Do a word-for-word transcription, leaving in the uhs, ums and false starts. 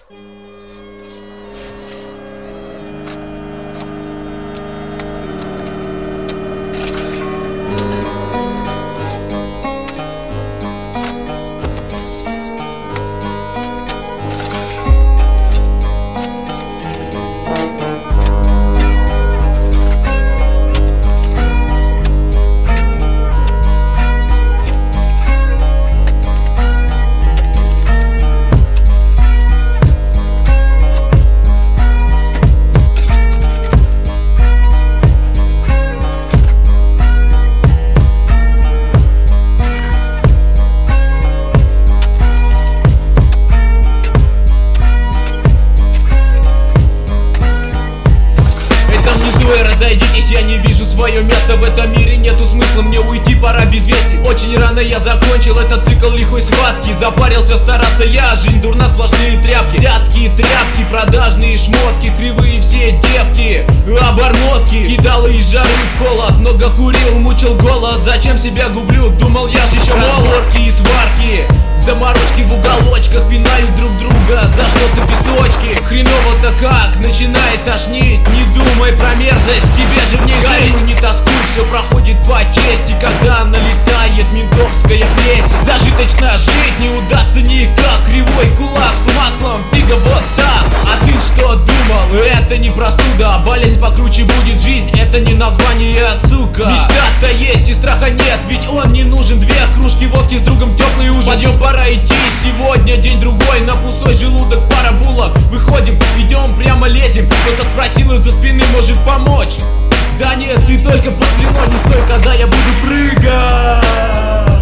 Разойдитесь, я не вижу свое место в этом мире, нету смысла мне уйти, пора без вести. Очень рано я закончил этот цикл лихой схватки. Запарился стараться я, жизнь дурна, сплошные тряпки. Взятки, тряпки, продажные шмотки, кривые все девки, обормотки. Кидал из жары в холод, много курил, мучил голод. Зачем себя гублю, думал я ж еще молод. Разборки и сварки, заморочки в уголочках, пинают друг друга за что-то песочки. Хреново-то как, начинает тошнить, не думай про мерзость, тебе же в ней жить. Не тоскуй, все проходит по чести, когда налетает ментовская плесень. Зажиточно жить не удастся никак, кривой кулак с маслом, фига вот так. А ты что думал, это не простуда, болезнь покруче будет жизнь, это не название, а сука. Мечта-то есть и страха нет, ведь он не нужен. Две кружки водки с другом, теплый ужин. Подъем, пора идти, сегодня день другой, на пустой желудок пара булок. Выходим, идем, прямо лезем. Кто-то спросил из-за спины, может помочь? Да нет, ты только под не стой, когда я буду прыгать.